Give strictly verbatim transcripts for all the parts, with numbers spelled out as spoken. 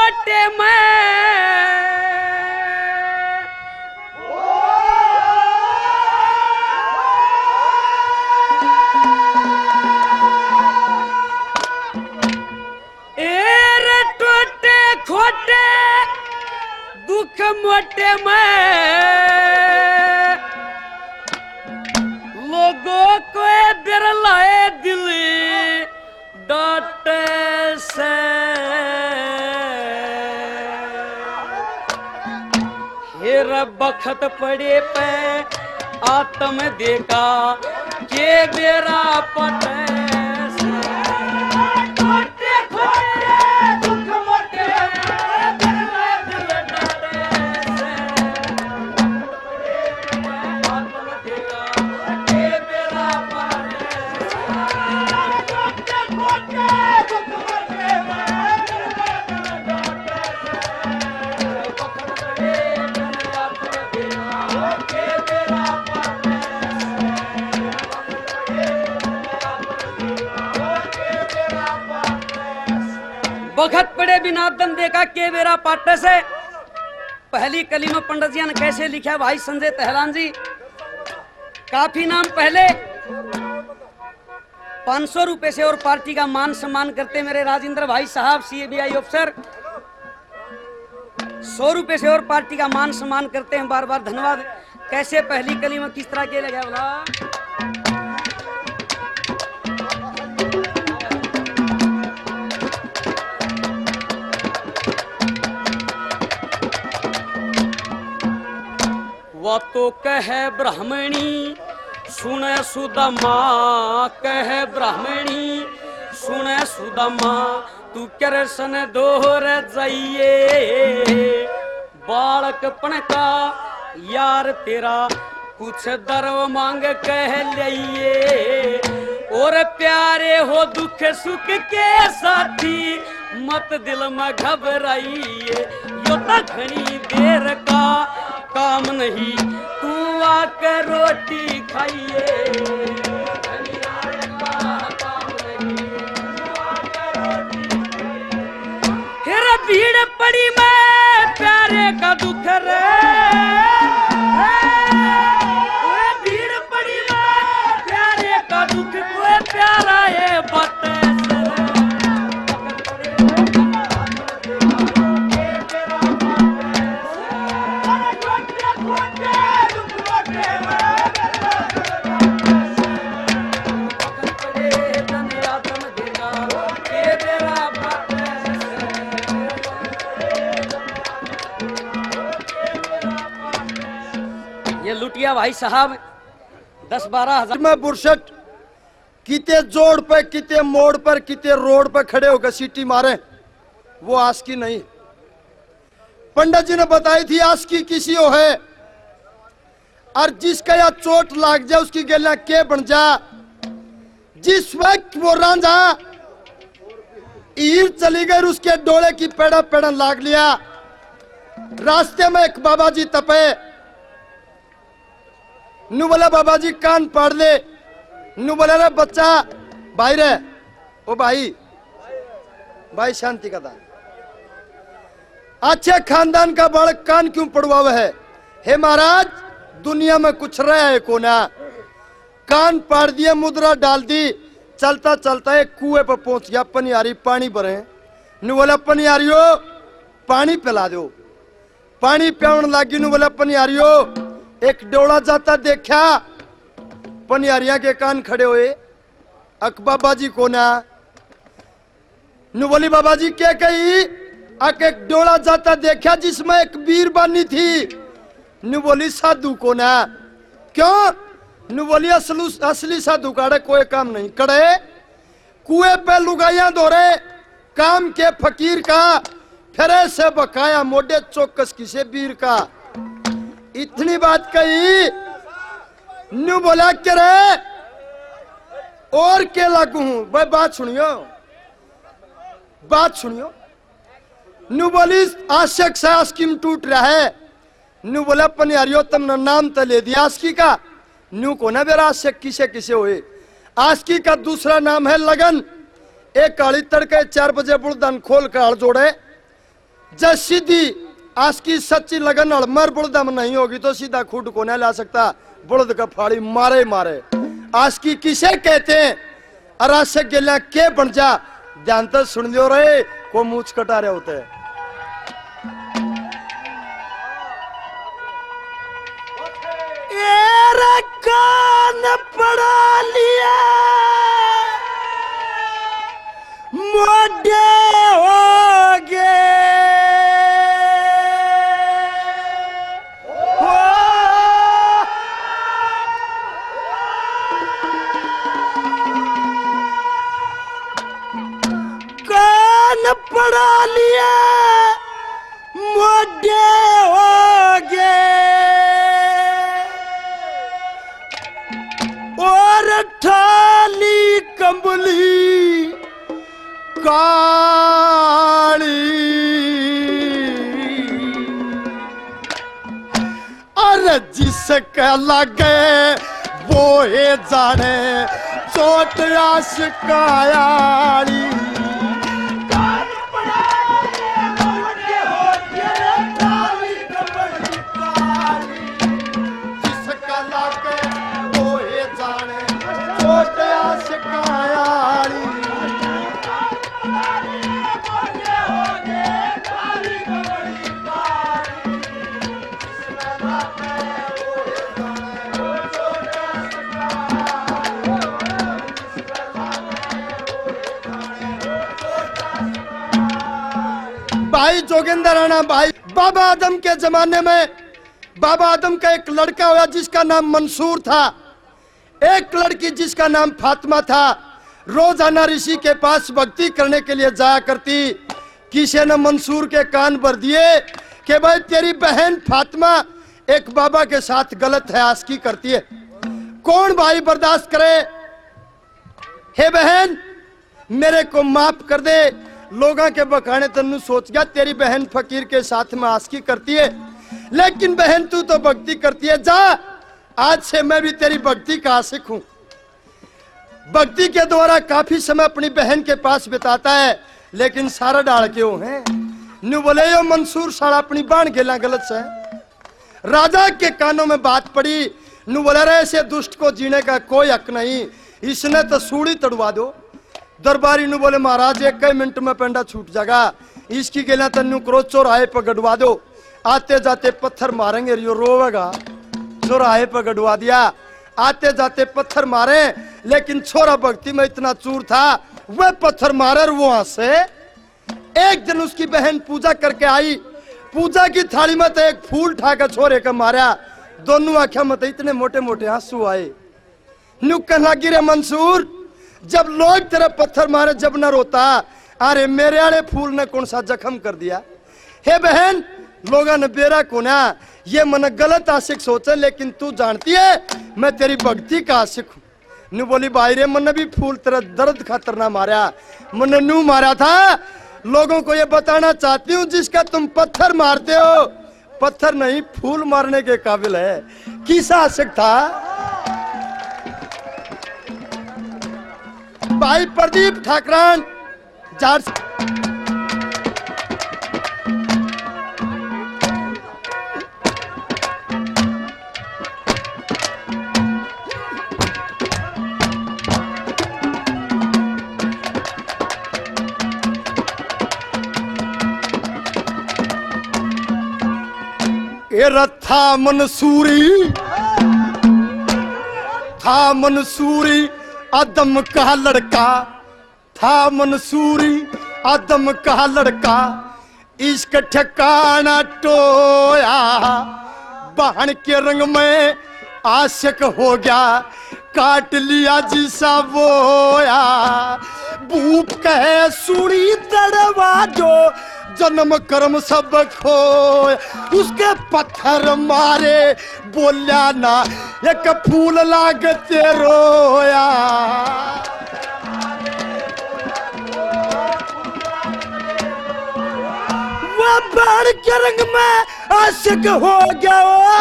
मोटे में एर टोटे खोटे दुख मोटे में लोगों को बिरलाए दिल डटे से हेर बखत पड़े पे आत्म देखा के बेरा पटे बखत पड़े बिना दम देखा के बेरा पाटे से। पहली कली में पंडित जी ने कैसे लिखा भाई संजय तहलान जी। काफी नाम पहले पांच सौ रुपए से और पार्टी का मान सम्मान करते मेरे राजेंद्र भाई साहब सीबीआई अफसर सौ रुपए से और पार्टी का मान सम्मान करते हैं, बार बार धन्यवाद। कैसे पहली कली में किस तरह के लगा बोला वो तो कहे ब्राह्मणी सुने सुदामा, कहे ब्राह्मणी सुने सुदामा, तू कृष्ण दोहर जाइए बालकपन का यार तेरा कुछ दरव मांग कह लिये, और प्यारे हो दुख सुख के साथी मत दिल में घबराइए, यो तो घनी देर का काम नहीं तू आकर रोटी खाइए। भीड़ पड़ी मैं प्यारे का दुख रे, भीड़ पड़ी मैं प्यारे का दुख कोई प्यारा है बते लुटिया भाई साहब दस बारह हजार में बुरशट किते जोड़ पे किते मोड़ पर किते रोड पे खड़े होकर सीटी मारे, वो आस्की नहीं। पंडित जी ने बताई थी आस्की किसी हो है, और जिसका या चोट लाग जाए उसकी गला के बन जा। जिस वक्त वो रांझा ईर चली गई उसके डोले की पेड़ा पेड़ा लाग लिया। रास्ते में एक बाबा जी तपे, नु बोला बाबा जी कान पाड़ ले, नु बोला रे बच्चा भाई रे, ओ भाई भाई शांति का दान, अच्छे खानदान का बालक कान क्यों पड़वावे है? हे महाराज दुनिया में कुछ रहा है कोना, कान पाड़ दिया मुद्रा डाल दी, चलता चलता एक कुएं पर पहुंच गया, पनियारी पानी भरे। नु बोला पनियारियो पानी पिला दो, पानी पियावन लागी। नु बोला पनियारियो एक डोला जाता देखा, पनियारिया के कान खड़े हुए, अक बाबा जी को ना। नु बोली बाबा जी क्या कही? अक एक डोला जाता देखा जिसमें एक बीर बानी थी। नु बोली साधु को ना। क्यों? नु बोली असलू असली साधु काड़े कोई काम नहीं करे, कुएं पे लुगाइया दौरे काम के फकीर का, फिर से बकाया मोडे चौकस किसे बीर का। इतनी बात कही, नु बोला के रे और के लागू हूं भाई, बात सुनियो बात सुनियो। नु बोली आशिक से आस्कीम टूट रहा है। नु बोला पनियारियो तुमने नाम तो ले दिया आस्की का, नु को ना बेरा आशिक किसे किसे हुए। आस्की का दूसरा नाम है लगन। एक काली तड़के चार बजे बुलदान खोल कर हल जोड़े, जब सीधी आस्की सच्ची लगन और मर बुलदा में नहीं होगी तो सीधा खूट को नहीं ला सकता, बुलद का फाड़ी मारे मारे। आस्की किसे कहते हैं और आशे गेला के बन जा, ध्यान तो सुन लियो रे, को मूछ कटा रहे होते हैं। ये कान पड़ा लिया मोटे हो गए, कान पड़ा लिया मोटे हो गए और ठाली कंबली काली, अरे जिसका लगे वो हे जाने चोट आशिकायाली। भाई जोगिंदर राणा भाई, बाबा आदम के जमाने में बाबा आदम का एक लड़का हुआ जिसका नाम मंसूर था, एक लड़की जिसका नाम फातिमा था। रोजाना ऋषि के पास भक्ति करने के लिए जाया करती। किसी ने मंसूर के कान भर दिए कि भाई तेरी बहन फातिमा एक बाबा के साथ गलत है, आस्की करती है। कौन भाई बर्दाश्त करे? हे बहन मेरे को माफ कर दे, लोगों के बखाने तन्नू सोच गया तेरी बहन फकीर के साथ में आस्की करती है, लेकिन बहन तू तो भक्ति करती है, जा आज से मैं भी तेरी भक्ति का आशिक हूं। भक्ति के द्वारा काफी समय अपनी बहन के पास बिताता है, लेकिन सारा डाल के वो है नु बोले यो मंसूर साला अपनी बाण गेला गलत से। राजा के कानों में बात पड़ी, नु बोले रे ऐसे दुष्ट को जीने का कोई हक नहीं, इसने तो सूड़ी तड़वा दो। दरबारी नु बोले महाराज एक कई मिनट में पेंडा छूट जाएगा, इसकी गेला तन्नू क्रोध चौराहे पर गड़वा दो, आते जाते पत्थर मारेंगे यो रोवेगा। चौराहे पर गड़वा दिया, आते जाते पत्थर मारे, लेकिन छोरा भक्ति में इतना चूर था वह पत्थर मारे और वहां से एक दिन उसकी बहन पूजा करके आई, पूजा की थाली में तो एक फूल ठाकर छोरे का मारा, दोनों आंखों में तो इतने मोटे मोटे आंसू आए। नुक्कन लगी रे मंसूर, जब लोग तेरा पत्थर मारे जब न रोता, अरे मेरे आले फूल ने कौन सा जख्म कर दिया। हे बहन लोगों ने बेरा को ना ये मन गलत आशिक सोचे, लेकिन तू जानती है मैं तेरी भक्ति का आशिक हूँ। नु बोली भाई रे मन भी फूल तेरा दर्द खातर ना मारा, मन नू मारा था, लोगों को ये बताना चाहती हूँ जिसका तुम पत्थर मारते हो पत्थर नहीं फूल मारने के काबिल है। किसा आशिक था? भाई प्रदीप ठाकरान जार ये रथा मंसूरी था मंसूरी आदम का लड़का, था मंसूरी आदम का लड़का, इसका ठिकाना टोया, बहन के रंग में आशिक हो गया, काट लिया जिसा बोया, भूप कहे सुनी तड़वा जो जन्म कर्म सब खोया, उसके पत्थर मारे बोलिया ना एक फूल लागते रोया। वह बाण के रंग में आशिक हो गया,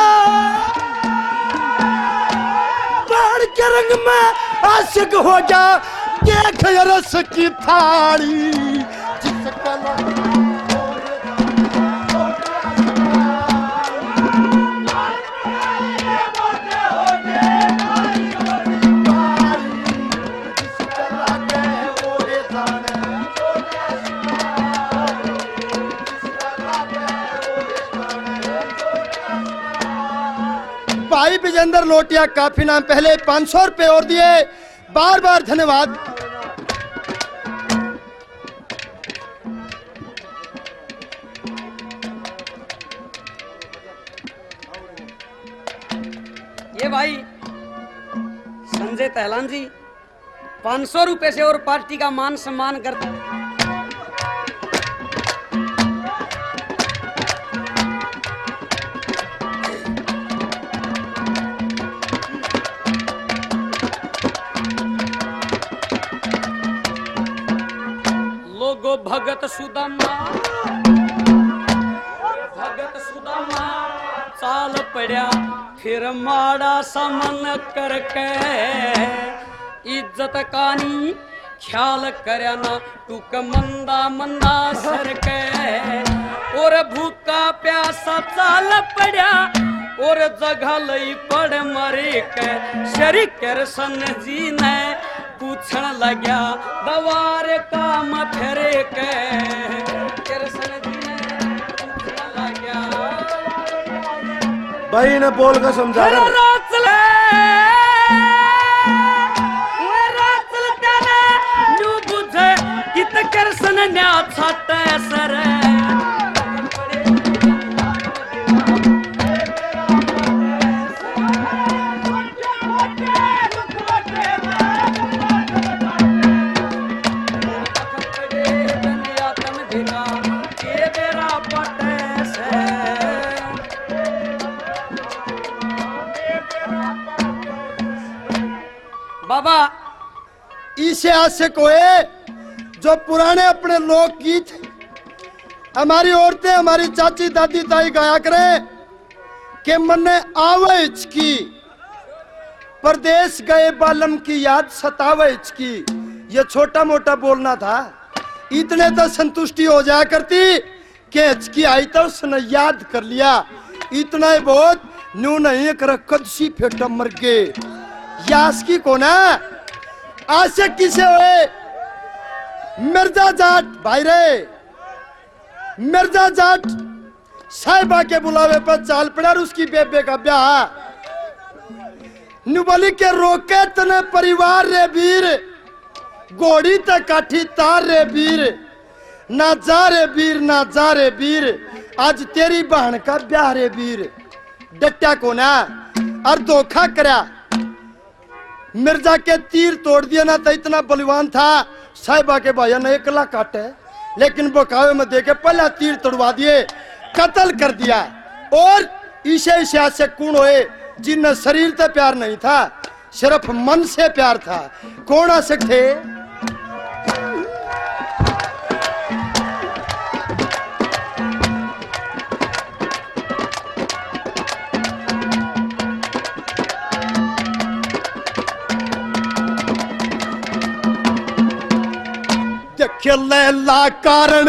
बाण के रंग में आशिक हो गया, देख रस की थाली जिसका सिकंदर लोटिया काफी नाम पहले पाँच सौ रुपए और दिए, बार बार धन्यवाद। ये भाई संजय तहलान जी पाँच सौ रुपए से और पार्टी का मान सम्मान करते। लोगो भगत सुदामा, भगत सुदामा चाल पड़ा फिर माड़ा समन करके, इज्जत कानी ख्याल करया ना टूक मंदा मंदा सर के, और भूखा प्यासा चाल पड़ा और जगह लई पड़ मरे के, शरी कृष्ण जी ने पूछण लग्या दवार काम फेरे के, कृष्ण जी ने पूछण लग्या भाई ने बोल कर समझा रहा कित कृष्ण न्या छाटे सर बाबा। इसे आशिक हुए जो पुराने अपने लोकगीत हमारी औरतें, हमारी चाची दादी ताई गाया करें कि मन आवे की परदेश गए बालम की याद सतावे की। ये छोटा मोटा बोलना था, इतने तो संतुष्टि हो जाया करती कि हिचकी आई तो उसने याद कर लिया, इतना ही बहुत। न्यू नहीं कर कदसी फेटा मर गए यास की कोना आशिक किसे हुए? मिर्जा जाट भाई रे, मिर्जा जाट साहिबा के बुलावे पर चाल पड़ा उसकी बेबे का ब्याह। नुबली के रोके तने परिवार रे वीर, घोड़ी तक काठी तार रे वीर, ना जा रे वीर ना जा रे वीर, आज तेरी बहन का ब्याह रे वीर। डट्टा को ना और धोखा करा, मिर्जा के तीर तोड़ दिया ना तो इतना बलवान था साहिबा के भाइयों ने एकला काटे, लेकिन बकावे में देके पहला तीर तोड़वा दिए, कत्ल कर दिया। और ईशे ईशा से कौन हुए जिन्हें शरीर से प्यार नहीं था, सिर्फ मन से प्यार था। कौन आशिक थे? लैला कारण,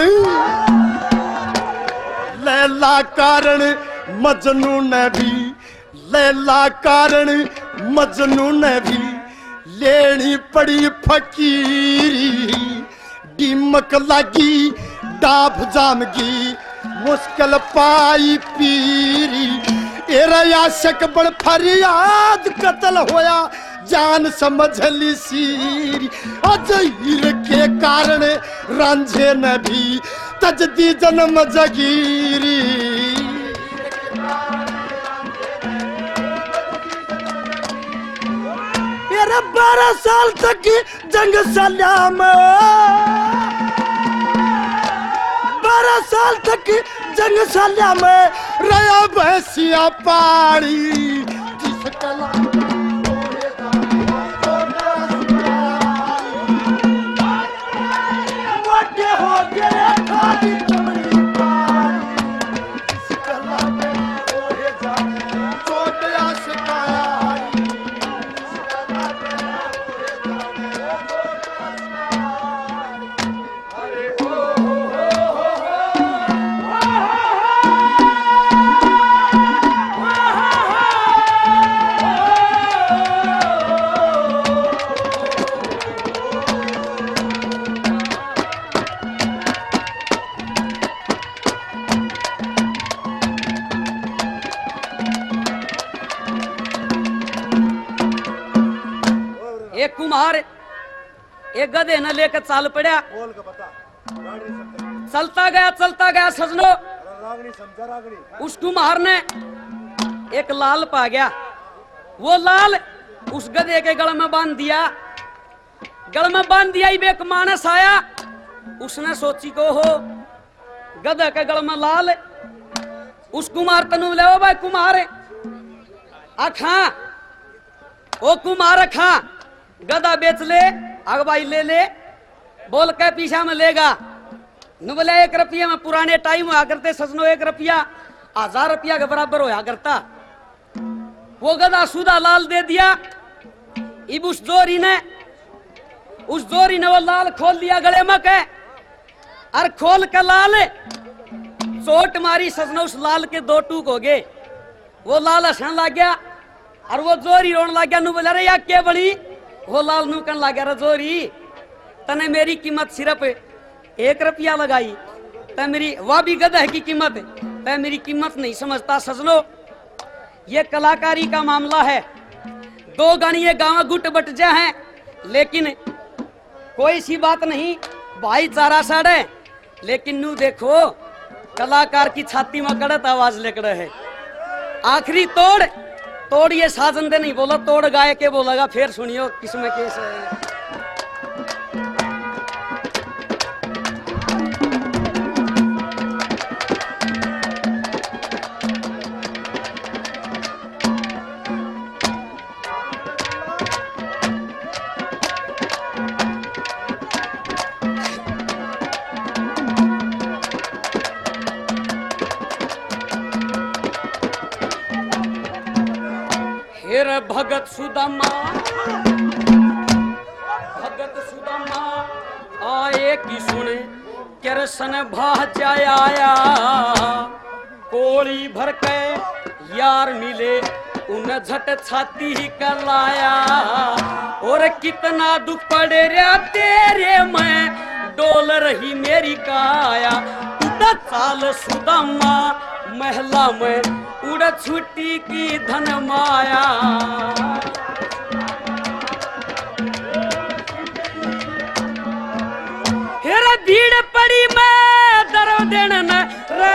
लैला कारण मजनू ने भी, लैला कारण मजनू ने भी लेनी पड़ी फकीरी। दीमक लगी डाब जामगी मुश्किल पाई पीरी, एरा आशिक बड़ फरियाद कत्ल होया जान समझ ली सीरी। अजहीर के कारण रांझे ने भी तजदी जन्म जगीरी। मेरा बारह साल तक की जंग सलाम, बारह साल तक की जंग सलाम रया भैंसिया पाड़ी। जिसका कुम्हार एक गधे न लेकर चाल पड़ा, चलता गया चलता गया सजनो। उस कुम्हार ने एक लाल पा गया, वो लाल उस गधे के गल में बांध दिया। गल में बांध दिया ही एक मानस आया, उसने सोची को हो गधे के गल में लाल। उस कुमार तनु ले ओ भाई कुमार अखा, ओ कुमार अखा गधा बेच ले, अगवाई ले ले, बोल के पीछा में लेगा। नु बोले एक रुपया में पुराने टाइम हुआ करते सजनो, एक रुपया हजार रुपया के बराबर होया करता। वो गधा सुधा लाल दे दिया। इब उस जोरी ने उस जोरी ने वो लाल खोल दिया गले में के, और खोल के लाल चोट मारी सजना, उस लाल के दो टूक हो गए। वो लाल हंसने लग गया और वो जोरी रोने लग गया। नु बोला रे या क्या बड़ी, वो लाल नु कहने लग गया रे जोरी तने मेरी कीमत सिर्फ एक रुपया लगाई, तै मेरी वह भी गधा की कीमत, तै मेरी कीमत नहीं समझता। सजनो ये कलाकारी का मामला है, दो गाड़ियां गाँव गुट बट जा हैं, लेकिन कोई सी बात नहीं, भाईचारा साड़े। लेकिन नू देखो कलाकार की छाती में कड़त आवाज लेकर है। आखिरी तोड़ तोड़ ये साजन दे नहीं बोला, तोड़ गाय के बोलेगा। फिर सुनियो किसमें केस है। हेर भगत सुदामा भगत सुदामा आए की सुने कृष्ण भाजा आया, कोड़ी भर के यार मिले उन झट छाती ही कर लाया। और कितना दुख पड़े रे तेरे में डोल रही मेरी काया। उड़ा चाल सुदामा महला में उड़ छुट्टी की धन माया। हेरा भीड़ पड़ी मैं दरो देन न रे,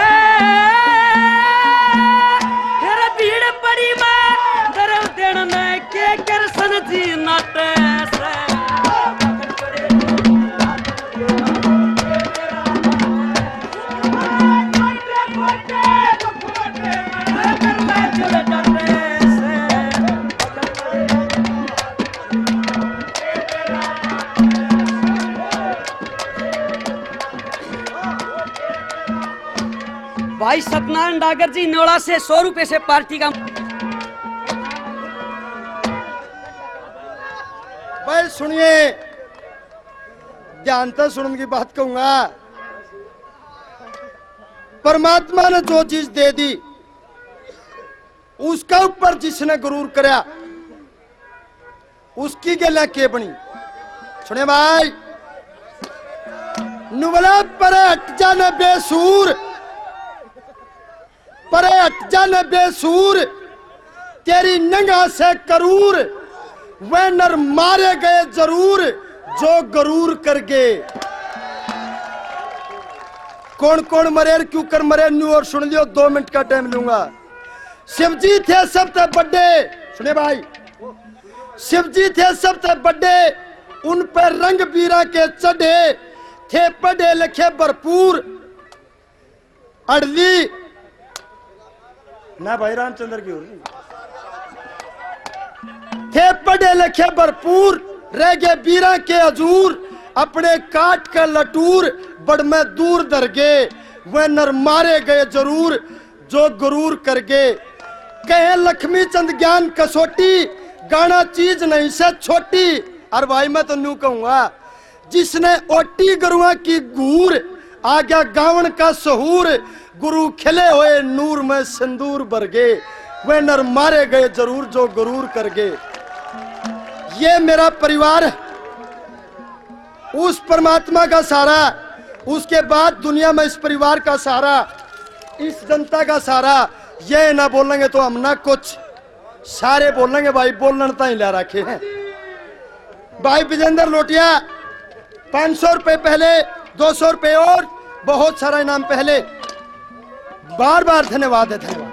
हेरा भीड़ पड़ी मैं दरो देन न के कृष्ण जी नाटे से। भाई सत्यनारायण डागर जी नोड़ा से सौ रुपए से पार्टी का। भाई सुनिए, ध्यान से सुनने की बात कहूंगा। परमात्मा ने जो चीज दे दी उसका ऊपर जिसने गुरूर कराया उसकी गला के बनी। सुने भाई, नुबला पर हट जाने बेसूर, पर हट जाने बेसूर, तेरी नंगा से करूर, वह नर मारे गए जरूर जो गरूर कर गए। कौन कौन मरे क्यों कर मरे न्यू और सुन लियो, दो मिनट का टाइम लूंगा। शिवजी थे सबसे बड़े, सुने भाई, शिवजी थे सबसे बड़े, उन पर रंग बीरा के चढ़े, थे पढ़े लिखे भरपूर। अड़ली ना भाई रामचंद्र की ओर थे पढ़े लिखे भरपूर, रह गए बीरा के हजूर, अपने काट कर लटूर, बड़ में दूर दर गए, वह नर मारे गए जरूर जो गुरूर कर गए। कहे लक्ष्मी चंद ज्ञान कसोटी, गाना चीज नहीं से छोटी। और भाई मैं तो न्यू कहूंगा, जिसने ओटी गुरुआ की घूर, आ गया गावन का सहूर, गुरु खिले हुए नूर में सिंदूर भर गए, वह नर मारे गए जरूर जो गुरूर कर गए। ये मेरा परिवार है, उस परमात्मा का सहारा, उसके बाद दुनिया में इस परिवार का सहारा, इस जनता का सहारा। ये ना बोलेंगे तो हम ना कुछ, सारे बोलेंगे भाई बोलने तो ही ला रखे हैं। भाई विजेंद्र लोटिया पाँच सौ रुपए पहले, दो सौ रुपए और बहुत सारा इनाम पहले। बार बार धन्यवाद है, धन्यवाद।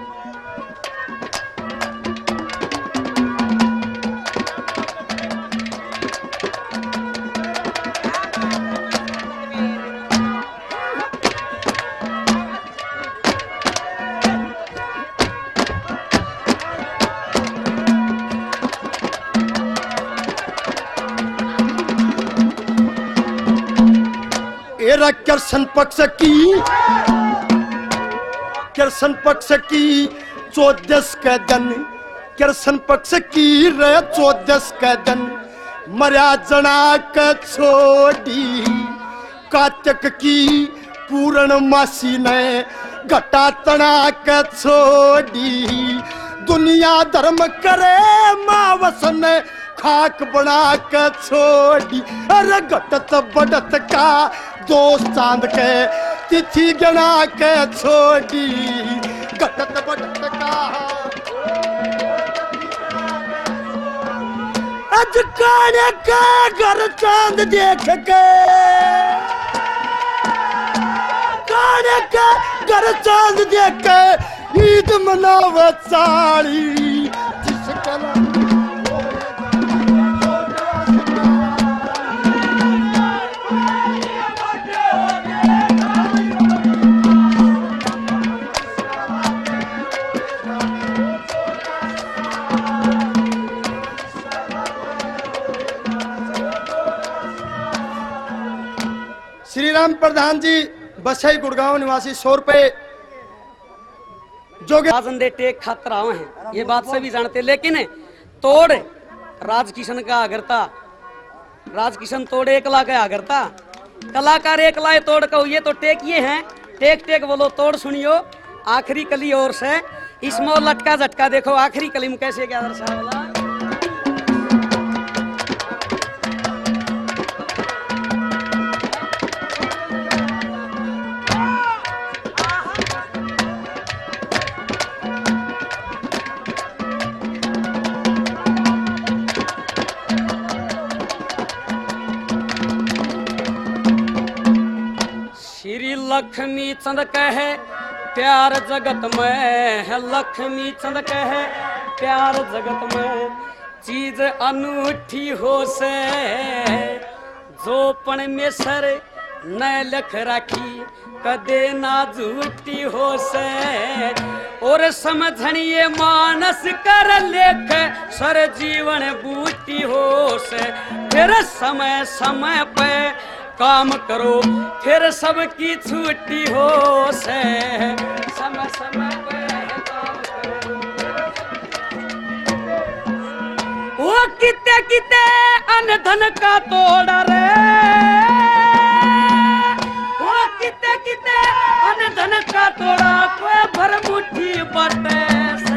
एरा कृष्ण पक्ष की कृष्ण पक्ष की चौदस का दिन, कृष्ण पक्ष की रे चौदस का दिन, मर्या जना का छोड़ी कातक की पूर्णमासी ने घटा तना का छोड़ी, दुनिया धर्म करे मावस ने खाक बना के छोड़ी, अरे घटत बढ़त का दोस्त चांद के तिथि गणा के छोड़ी, घटत बढ़त का आज काने का घर चांद देख के, काने का घर चांद देख के ईद मनाव साड़ी जिसका श्री राम प्रधान जी बसई गुड़गांव निवासी सौ रुपए जो दे टेक खातर आए हैं, ये बात सभी जानते, लेकिन तोड़ राजकिशन का आगरता, राजकिशन तोड़ एक ला का आगरता, कलाकार एक लाए तोड़ का, ये तो टेक ये हैं, टेक टेक बोलो तोड़ सुनियो आखिरी कली और से इसमें लटका झटका देखो आखिरी कली में कैसे क्या दर्शा वाला। लक्ष्मी चंद कहे प्यार जगत में है, लक्ष्मी चंद कहे प्यार जगत में चीज अनूठी हो से, जो पण में सर न लख राखी कदे ना झूठी हो से, और समझनिए मानस कर लेख सर जीवन बूटी हो से, फिर समय समय पे काम करो फिर सबकी छुट्टी हो से, समय समय पे काम करो। वो किते किते अनधन का तोड़ा रे, वो किते किते अनधन का तोड़ा, कोई भर मुट्ठी बटे से,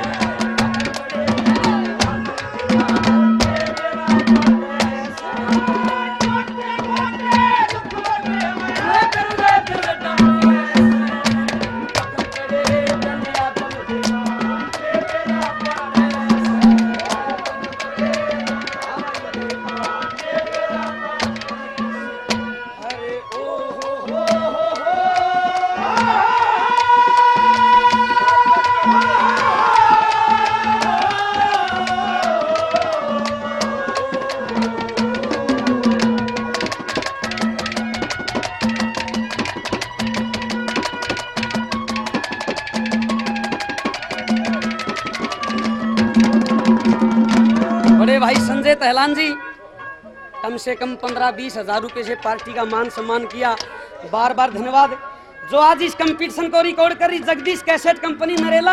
भाई संजय तहलान जी कम से कम पंद्रह बीस हजार रुपए से पार्टी का मान सम्मान किया, बार बार धन्यवाद। जो आज इस कंपटीशन को रिकॉर्ड कर रही जगदीश कैसेट कंपनी नरेला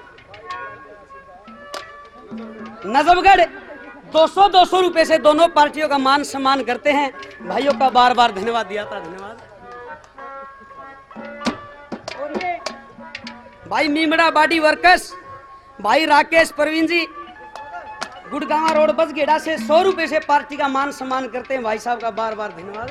नजफगढ़ दो सौ दो सौ रुपए से दोनों पार्टियों का मान सम्मान करते हैं, भाइयों का बार बार धन्यवाद दिया था, धन्यवाद। भाई मीमड़ा बाडी वर्कर्स भाई राकेश परवीन जी गुड़गांव रोड बसगेड़ा से सौ रुपए से पार्टी का मान सम्मान करते हैं, भाई साहब का बार बार धन्यवाद।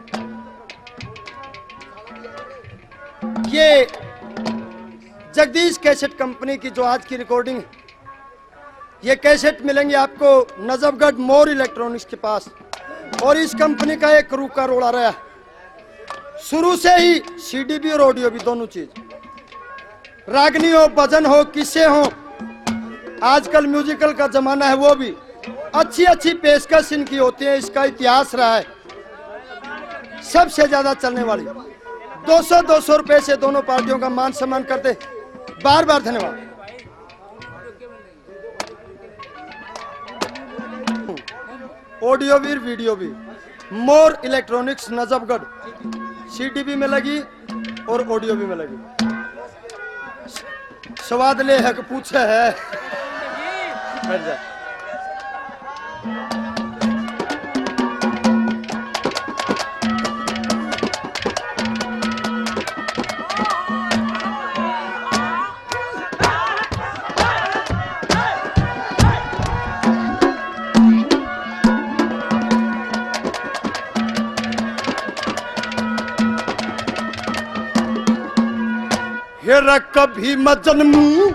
ये जगदीश कैसेट कंपनी की जो आज की रिकॉर्डिंग, ये कैसेट मिलेंगे आपको नजफगढ़ मोर इलेक्ट्रॉनिक्स के पास। और इस कंपनी का एक रूका रोड़ा रहा शुरू से ही, सीडी भी और ऑडियो भी, दोनों चीज। रागनी हो, भजन हो, किस्से हो, आजकल म्यूजिकल का जमाना है, वो भी अच्छी अच्छी पेशकश इनकी होती है। इसका इतिहास रहा है सबसे ज्यादा चलने वाली। दो सौ दो सौ रुपए से दोनों पार्टियों का मान सम्मान करते। बार बार धन्यवाद। ऑडियो भी वीडियो भी मोर इलेक्ट्रॉनिक्स नजफगढ़, सीडी भी मिलेगी और ऑडियो भी मिलेगी। स्वाद ले है कि पूछे है। बैठ जा। हेरा कभी मैं जन्मू,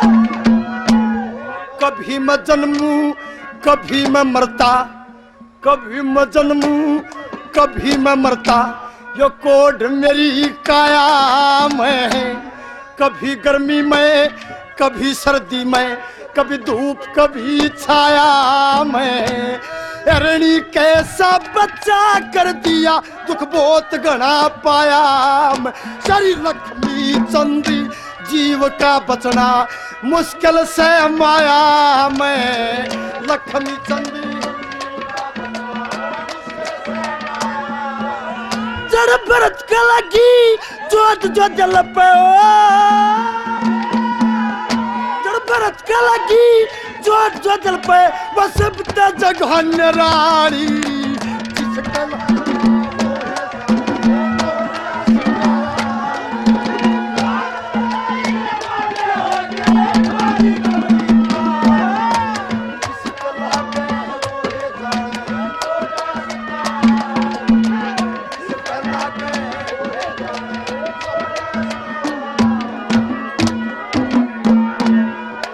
कभी मैं जन्मू, कभी मैं मरता, कभी मैं जन्मू, कभी मैं मरता, यो कोड मेरी काया में। कभी गर्मी में, कभी सर्दी में, कभी धूप, कभी छाया में। अरणी कैसा बच्चा कर दिया, दुख बहुत घना पाया मैं। सारी लक्ष्मी चंदी जीव का बचना मुश्किल से माया में। लक्ष्मी चंदी जड़ भरत का लगी जोत जो जल पे, जड़ भरत का लगी जोत जो जल पे, बस जगह रानी जिसका